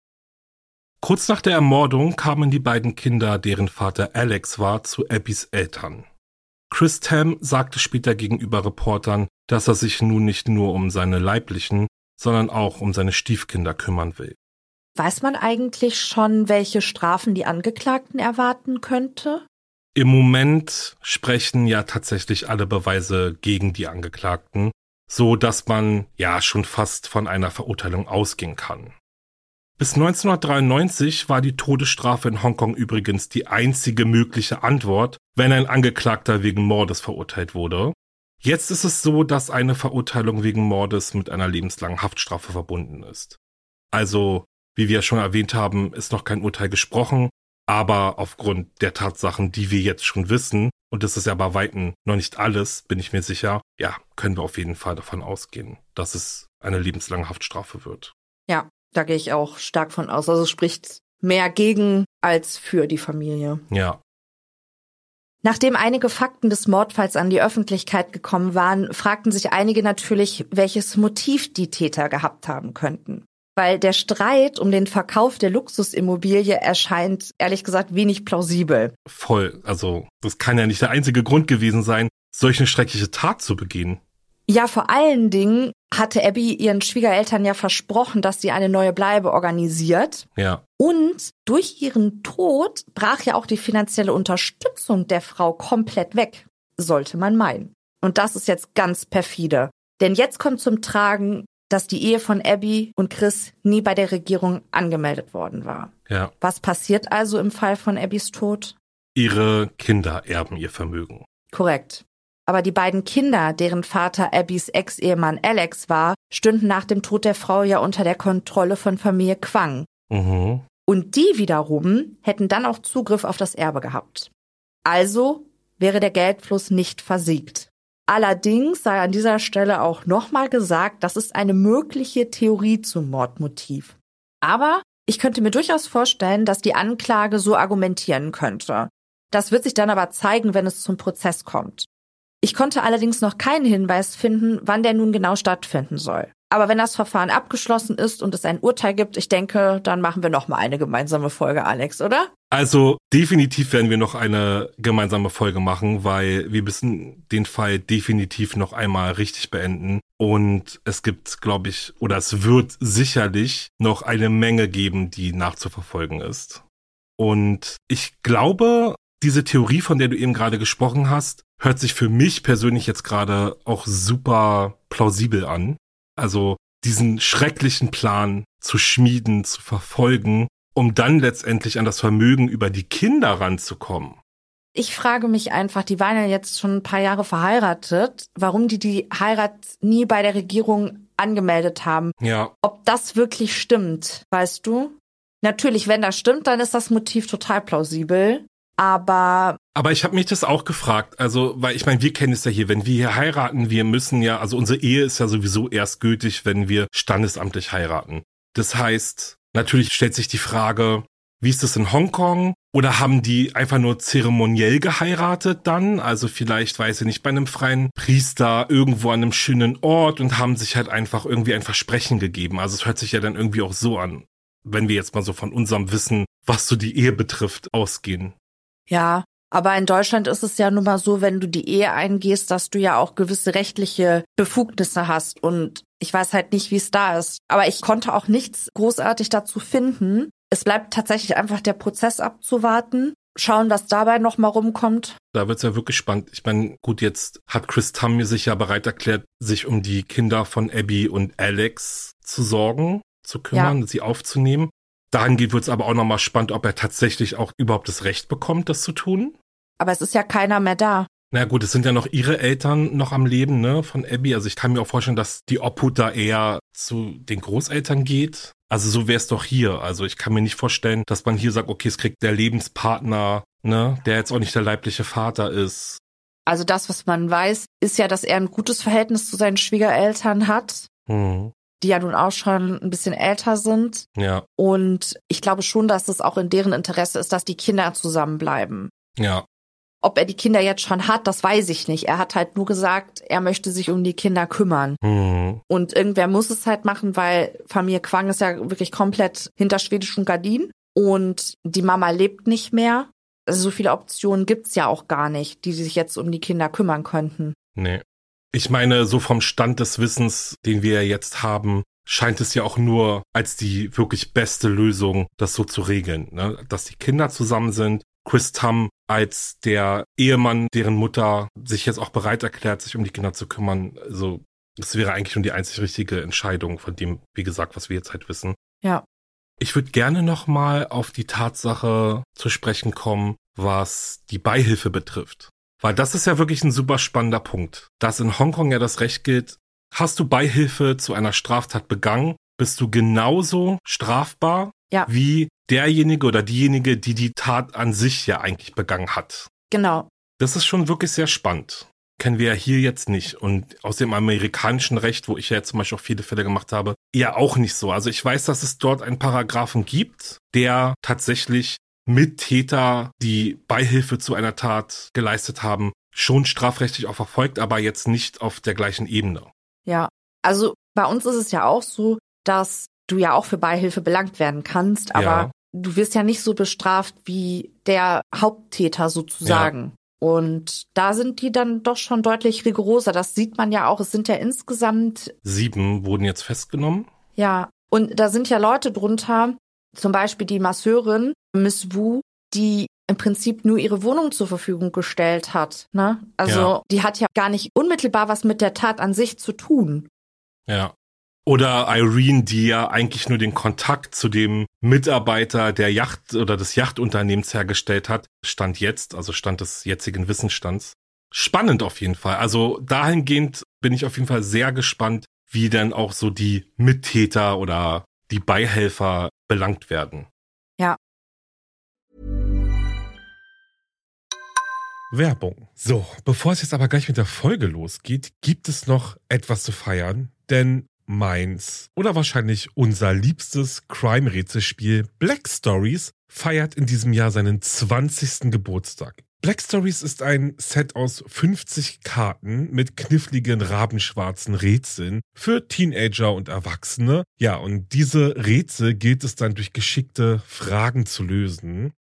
Kurz nach der Ermordung kamen die beiden Kinder, deren Vater Alex war, zu Abbys Eltern. Chris Tam sagte später gegenüber Reportern, dass er sich nun nicht nur um seine leiblichen, sondern auch um seine Stiefkinder kümmern will. Weiß man eigentlich schon, welche Strafen die Angeklagten erwarten könnte? Im Moment sprechen ja tatsächlich alle Beweise gegen die Angeklagten, so dass man ja schon fast von einer Verurteilung ausgehen kann. Bis 1993 war die Todesstrafe in Hongkong übrigens die einzige mögliche Antwort, wenn ein Angeklagter wegen Mordes verurteilt wurde. Jetzt ist es so, dass eine Verurteilung wegen Mordes mit einer lebenslangen Haftstrafe verbunden ist. Also, wie wir schon erwähnt haben, ist noch kein Urteil gesprochen, aber aufgrund der Tatsachen, die wir jetzt schon wissen, und das ist ja bei Weitem noch nicht alles, bin ich mir sicher, ja, können wir auf jeden Fall davon ausgehen, dass es eine lebenslange Haftstrafe wird. Ja, da gehe ich auch stark von aus. Also spricht mehr gegen als für die Familie. Ja. Nachdem einige Fakten des Mordfalls an die Öffentlichkeit gekommen waren, fragten sich einige natürlich, welches Motiv die Täter gehabt haben könnten. Weil der Streit um den Verkauf der Luxusimmobilie erscheint, ehrlich gesagt, wenig plausibel. Voll. Also, das kann ja nicht der einzige Grund gewesen sein, solch eine schreckliche Tat zu begehen. Ja, vor allen Dingen hatte Abby ihren Schwiegereltern ja versprochen, dass sie eine neue Bleibe organisiert. Ja. Und durch ihren Tod brach ja auch die finanzielle Unterstützung der Frau komplett weg, sollte man meinen. Und das ist jetzt ganz perfide. Denn jetzt kommt zum Tragen, dass die Ehe von Abby und Chris nie bei der Regierung angemeldet worden war. Ja. Was passiert also im Fall von Abbys Tod? Ihre Kinder erben ihr Vermögen. Korrekt. Aber die beiden Kinder, deren Vater Abbys Ex-Ehemann Alex war, stünden nach dem Tod der Frau ja unter der Kontrolle von Familie Kwang. Mhm. Und die wiederum hätten dann auch Zugriff auf das Erbe gehabt. Also wäre der Geldfluss nicht versiegt. Allerdings sei an dieser Stelle auch nochmal gesagt, das ist eine mögliche Theorie zum Mordmotiv. Aber ich könnte mir durchaus vorstellen, dass die Anklage so argumentieren könnte. Das wird sich dann aber zeigen, wenn es zum Prozess kommt. Ich konnte allerdings noch keinen Hinweis finden, wann der nun genau stattfinden soll. Aber wenn das Verfahren abgeschlossen ist und es ein Urteil gibt, ich denke, dann machen wir noch mal eine gemeinsame Folge, Alex, oder? Also definitiv werden wir noch eine gemeinsame Folge machen, weil wir müssen den Fall definitiv noch einmal richtig beenden. Und es gibt, glaube ich, oder es wird sicherlich noch eine Menge geben, die nachzuverfolgen ist. Und ich glaube, diese Theorie, von der du eben gerade gesprochen hast, hört sich für mich persönlich jetzt gerade auch super plausibel an. Also diesen schrecklichen Plan zu schmieden, zu verfolgen, um dann letztendlich an das Vermögen über die Kinder ranzukommen? Ich frage mich einfach, die waren ja jetzt schon ein paar Jahre verheiratet, warum die Heirat nie bei der Regierung angemeldet haben. Ja. Ob das wirklich stimmt, weißt du? Natürlich, wenn das stimmt, dann ist das Motiv total plausibel, aber ich habe mich das auch gefragt, also, weil ich meine, wir kennen es ja hier, wenn wir hier heiraten, wir müssen ja, also unsere Ehe ist ja sowieso erst gültig, wenn wir standesamtlich heiraten. Das heißt, natürlich stellt sich die Frage, wie ist das in Hongkong? Oder haben die einfach nur zeremoniell geheiratet dann? Also vielleicht, weiß ich nicht, bei einem freien Priester irgendwo an einem schönen Ort und haben sich halt einfach irgendwie ein Versprechen gegeben. Also es hört sich ja dann irgendwie auch so an, wenn wir jetzt mal so von unserem Wissen, was so die Ehe betrifft, ausgehen. ja, aber in Deutschland ist es ja nun mal so, wenn du die Ehe eingehst, dass du ja auch gewisse rechtliche Befugnisse hast und ich weiß halt nicht, wie es da ist. Aber ich konnte auch nichts großartig dazu finden. Es bleibt tatsächlich einfach der Prozess abzuwarten, schauen, was dabei nochmal rumkommt. Da wird's ja wirklich spannend. Ich meine, gut, jetzt hat Chris Tam sich ja bereit erklärt, sich um die Kinder von Abby und Alex zu sorgen, zu kümmern, sie aufzunehmen. Dahingehend wird's aber auch nochmal spannend, ob er tatsächlich auch überhaupt das Recht bekommt, das zu tun. Aber es ist ja keiner mehr da. Na gut, es sind ja noch ihre Eltern noch am Leben, ne, von Abby. Also ich kann mir auch vorstellen, dass die Obhut da eher zu den Großeltern geht. Also so wäre es doch hier. Also ich kann mir nicht vorstellen, dass man hier sagt, okay, es kriegt der Lebenspartner, ne, der jetzt auch nicht der leibliche Vater ist. Also das, was man weiß, ist ja, dass er ein gutes Verhältnis zu seinen Schwiegereltern hat, die ja nun auch schon ein bisschen älter sind. Ja. Und ich glaube schon, dass es auch in deren Interesse ist, dass die Kinder zusammenbleiben. Ja. Ob er die Kinder jetzt schon hat, das weiß ich nicht. Er hat halt nur gesagt, er möchte sich um die Kinder kümmern. Und irgendwer muss es halt machen, weil Familie Kwang ist ja wirklich komplett hinter schwedischen Gardinen. Und die Mama lebt nicht mehr. Also so viele Optionen gibt's ja auch gar nicht, die sich jetzt um die Kinder kümmern könnten. Nee. Ich meine, so vom Stand des Wissens, den wir jetzt haben, scheint es ja auch nur als die wirklich beste Lösung, das so zu regeln, ne? Dass die Kinder zusammen sind. Chris Tam als der Ehemann, deren Mutter sich jetzt auch bereit erklärt, sich um die Kinder zu kümmern. Also das wäre eigentlich schon die einzig richtige Entscheidung von dem, wie gesagt, was wir jetzt halt wissen. Ja. Ich würde gerne nochmal auf die Tatsache zu sprechen kommen, was die Beihilfe betrifft. Weil das ist ja wirklich ein super spannender Punkt. Dass in Hongkong ja das Recht gilt, hast du Beihilfe zu einer Straftat begangen, bist du genauso strafbar wie derjenige oder diejenige, die die Tat an sich ja eigentlich begangen hat. Genau. Das ist schon wirklich sehr spannend. Kennen wir ja hier jetzt nicht. Und aus dem amerikanischen Recht, wo ich ja jetzt zum Beispiel auch viele Fälle gemacht habe, eher auch nicht so. Also ich weiß, dass es dort einen Paragraphen gibt, der tatsächlich Mittäter, die Beihilfe zu einer Tat geleistet haben, schon strafrechtlich auch verfolgt, aber jetzt nicht auf der gleichen Ebene. Ja, also bei uns ist es ja auch so, dass du ja auch für Beihilfe belangt werden kannst, aber du wirst ja nicht so bestraft wie der Haupttäter sozusagen. Ja. Und da sind die dann doch schon deutlich rigoroser. Das sieht man ja auch. Es sind ja insgesamt 7 wurden jetzt festgenommen. Ja, und da sind ja Leute drunter, zum Beispiel die Masseurin Miss Wu, die im Prinzip nur ihre Wohnung zur Verfügung gestellt hat. Ne? Also die hat ja gar nicht unmittelbar was mit der Tat an sich zu tun. Ja. Oder Irene, die ja eigentlich nur den Kontakt zu dem Mitarbeiter der Yacht oder des Yachtunternehmens hergestellt hat, Stand des jetzigen Wissensstands. Spannend auf jeden Fall. Also dahingehend bin ich auf jeden Fall sehr gespannt, wie dann auch so die Mittäter oder die Beihelfer belangt werden. Ja. Werbung. So, bevor es jetzt aber gleich mit der Folge losgeht, gibt es noch etwas zu feiern, denn meins oder wahrscheinlich unser liebstes Crime-Rätselspiel Black Stories feiert in diesem Jahr seinen 20. Geburtstag. Black Stories ist ein Set aus 50 Karten mit kniffligen rabenschwarzen Rätseln für Teenager und Erwachsene. Ja, und diese Rätsel gilt es dann durch geschickte Fragen zu lösen.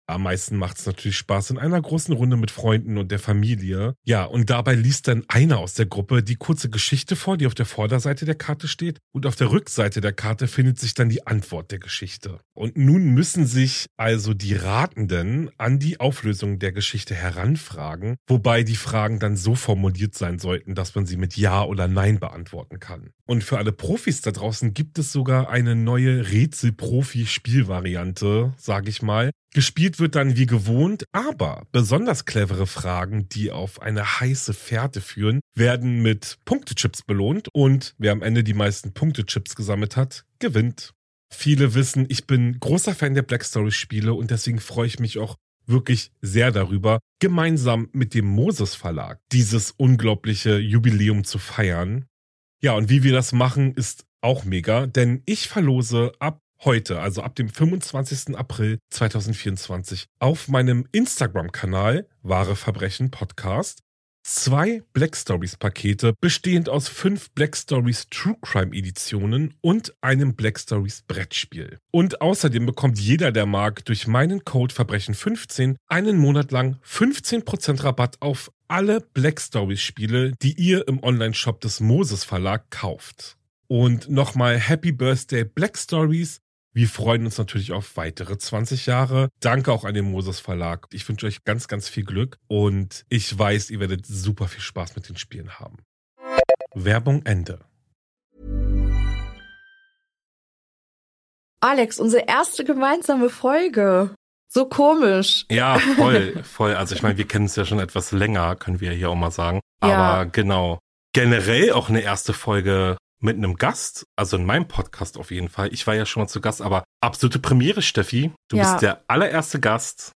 Am meisten macht es natürlich Spaß in einer großen Runde mit Freunden und der Familie. Ja, und dabei liest dann einer aus der Gruppe die kurze Geschichte vor, die auf der Vorderseite der Karte steht. Und auf der Rückseite der Karte findet sich dann die Antwort der Geschichte. Und nun müssen sich also die Ratenden an die Auflösung der Geschichte heranfragen, wobei die Fragen dann so formuliert sein sollten, dass man sie mit Ja oder Nein beantworten kann. Und für alle Profis da draußen gibt es sogar eine neue Rätsel-Profi-Spielvariante, sage ich mal. Gespielt wird dann wie gewohnt, aber besonders clevere Fragen, die auf eine heiße Fährte führen, werden mit Punktechips belohnt und wer am Ende die meisten Punktechips gesammelt hat, gewinnt. Viele wissen, ich bin großer Fan der Black Stories Spiele und deswegen freue ich mich auch wirklich sehr darüber, gemeinsam mit dem Moses Verlag dieses unglaubliche Jubiläum zu feiern. Ja, und wie wir das machen, ist auch mega, denn ich verlose ab heute, also ab dem 25. April 2024, auf meinem Instagram-Kanal Wahre Verbrechen Podcast 2 Black Stories Pakete, bestehend aus 5 Black Stories True Crime Editionen und einem Black Stories Brettspiel. Und außerdem bekommt jeder, der mag, durch meinen Code Verbrechen15 einen Monat lang 15% Rabatt auf alle Black Stories Spiele, die ihr im Online-Shop des Moses Verlag kauft. Und nochmal Happy Birthday Black Stories. Wir freuen uns natürlich auf weitere 20 Jahre. Danke auch an den Moses Verlag. Ich wünsche euch ganz, ganz viel Glück und ich weiß, ihr werdet super viel Spaß mit den Spielen haben. Werbung Ende. Alex, unsere erste gemeinsame Folge. So komisch. Ja, voll. Also ich meine, wir kennen es ja schon etwas länger, können wir ja hier auch mal sagen. Ja. Aber genau, generell auch eine erste Folge mit einem Gast, also in meinem Podcast auf jeden Fall. Ich war ja schon mal zu Gast, aber absolute Premiere, Steffi. Du bist der allererste Gast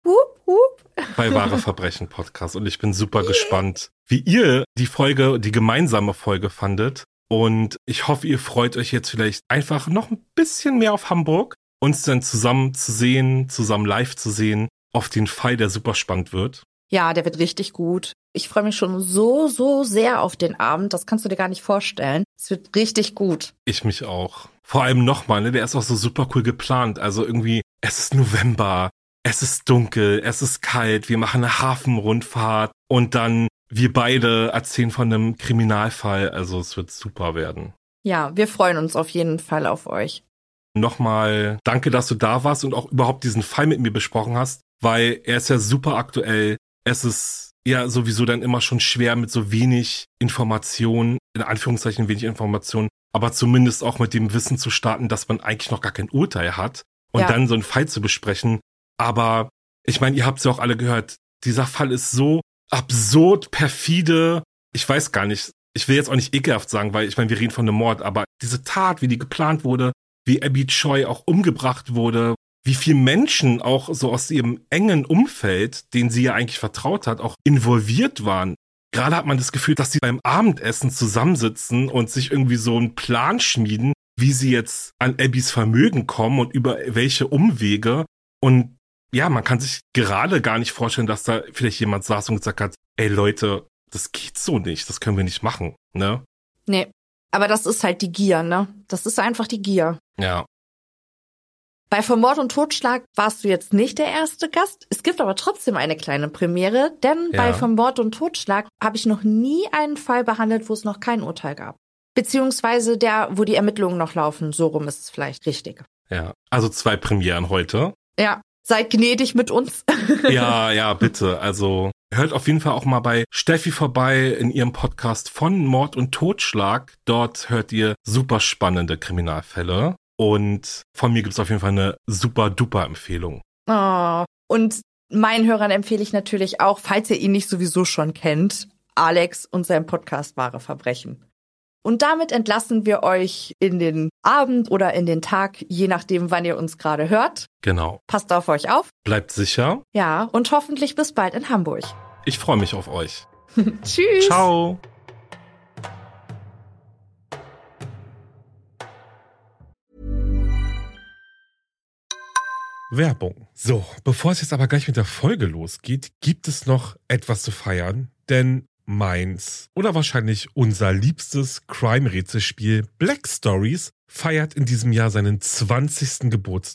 bei Wahre Verbrechen Podcast und ich bin super gespannt, wie ihr die gemeinsame Folge fandet. Und ich hoffe, ihr freut euch jetzt vielleicht einfach noch ein bisschen mehr auf Hamburg, uns dann zusammen zu sehen, zusammen live zu sehen, auf den Fall, der super spannend wird. Ja, der wird richtig gut. Ich freue mich schon so sehr auf den Abend. Das kannst du dir gar nicht vorstellen. Es wird richtig gut. Ich mich auch. Vor allem nochmal, ne? Der ist auch so super cool geplant. Also irgendwie, es ist November, es ist dunkel, es ist kalt, wir machen eine Hafenrundfahrt und dann wir beide erzählen von einem Kriminalfall. Also es wird super werden. Ja, wir freuen uns auf jeden Fall auf euch. Nochmal danke, dass du da warst und auch überhaupt diesen Fall mit mir besprochen hast, weil er ist ja super aktuell. Es ist ja sowieso dann immer schon schwer mit so wenig Informationen, in Anführungszeichen wenig Informationen, aber zumindest auch mit dem Wissen zu starten, dass man eigentlich noch gar kein Urteil hat und dann so einen Fall zu besprechen. Aber ich meine, ihr habt es ja auch alle gehört, dieser Fall ist so absurd, perfide, ich weiß gar nicht, ich will jetzt auch nicht ekelhaft sagen, weil ich meine, wir reden von einem Mord, aber diese Tat, wie die geplant wurde, wie Abby Choi auch umgebracht wurde, wie viele Menschen auch so aus ihrem engen Umfeld, denen sie ja eigentlich vertraut hat, auch involviert waren. Gerade hat man das Gefühl, dass sie beim Abendessen zusammensitzen und sich irgendwie so einen Plan schmieden, wie sie jetzt an Abbys Vermögen kommen und über welche Umwege. Und ja, man kann sich gerade gar nicht vorstellen, dass da vielleicht jemand saß und gesagt hat, ey Leute, das geht so nicht, das können wir nicht machen, ne? Nee, aber das ist halt die Gier, ne? Das ist einfach die Gier. Ja. Bei Von Mord und Totschlag warst du jetzt nicht der erste Gast. Es gibt aber trotzdem eine kleine Premiere, denn bei Von Mord und Totschlag habe ich noch nie einen Fall behandelt, wo es noch kein Urteil gab. Beziehungsweise wo die Ermittlungen noch laufen. So rum ist es vielleicht richtig. Ja, also 2 Premieren heute. Ja, seid gnädig mit uns. Ja, bitte. Also hört auf jeden Fall auch mal bei Steffi vorbei in ihrem Podcast Von Mord und Totschlag. Dort hört ihr super spannende Kriminalfälle. Und von mir gibt es auf jeden Fall eine super duper Empfehlung. Oh, und meinen Hörern empfehle ich natürlich auch, falls ihr ihn nicht sowieso schon kennt, Alex und sein Podcast Wahre Verbrechen. Und damit entlassen wir euch in den Abend oder in den Tag, je nachdem, wann ihr uns gerade hört. Genau. Passt auf euch auf. Bleibt sicher. Ja, und hoffentlich bis bald in Hamburg. Ich freue mich auf euch. Tschüss. Ciao. Werbung. So, bevor es jetzt aber gleich mit der Folge losgeht, gibt es noch etwas zu feiern, denn meins oder wahrscheinlich unser liebstes Crime-Rätselspiel Black Stories feiert in diesem Jahr seinen 20. Geburtstag.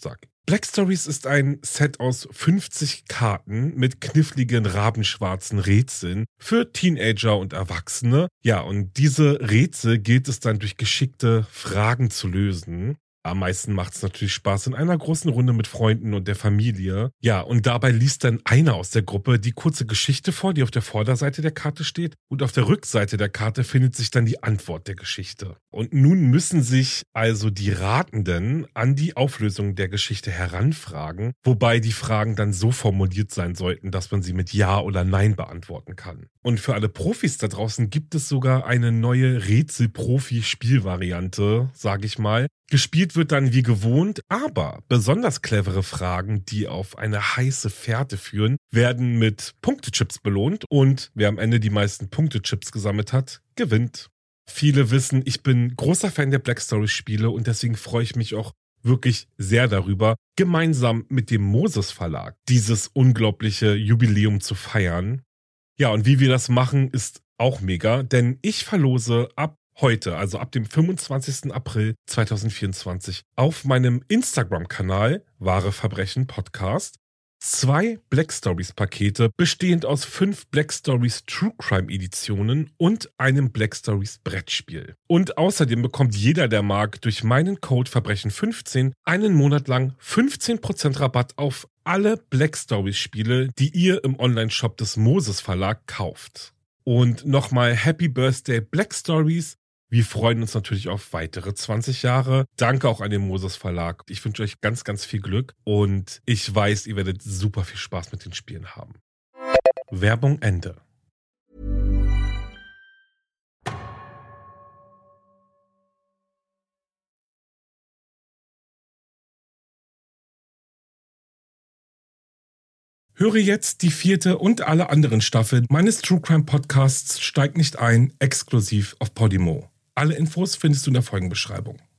Black Stories ist ein Set aus 50 Karten mit kniffligen rabenschwarzen Rätseln für Teenager und Erwachsene. Ja, und diese Rätsel gilt es dann durch geschickte Fragen zu lösen. Am meisten macht es natürlich Spaß in einer großen Runde mit Freunden und der Familie. Ja, und dabei liest dann einer aus der Gruppe die kurze Geschichte vor, die auf der Vorderseite der Karte steht. Und auf der Rückseite der Karte findet sich dann die Antwort der Geschichte. Und nun müssen sich also die Ratenden an die Auflösung der Geschichte heranfragen, wobei die Fragen dann so formuliert sein sollten, dass man sie mit Ja oder Nein beantworten kann. Und für alle Profis da draußen gibt es sogar eine neue Rätsel-Profi-Spielvariante, sage ich mal. Gespielt wird dann wie gewohnt, aber besonders clevere Fragen, die auf eine heiße Fährte führen, werden mit Punktechips belohnt und wer am Ende die meisten Punktechips gesammelt hat, gewinnt. Viele wissen, ich bin großer Fan der Black Stories Spiele und deswegen freue ich mich auch wirklich sehr darüber, gemeinsam mit dem Moses Verlag dieses unglaubliche Jubiläum zu feiern. Ja, und wie wir das machen, ist auch mega, denn ich verlose ab heute, also ab dem 25. April 2024, auf meinem Instagram-Kanal Wahre Verbrechen Podcast 2 Black Stories Pakete, bestehend aus 5 Black Stories True Crime Editionen und einem Black Stories Brettspiel. Und außerdem bekommt jeder, der mag, durch meinen Code Verbrechen15 einen Monat lang 15% Rabatt auf alle Black Stories Spiele, die ihr im Online-Shop des Moses Verlag kauft. Und nochmal Happy Birthday Black Stories. Wir freuen uns natürlich auf weitere 20 Jahre. Danke auch an den Moses Verlag. Ich wünsche euch ganz, ganz viel Glück und ich weiß, ihr werdet super viel Spaß mit den Spielen haben. Werbung Ende. Höre jetzt die 4. und alle anderen Staffeln meines True Crime Podcasts Steig nicht ein, exklusiv auf Podimo. Alle Infos findest du in der Folgenbeschreibung.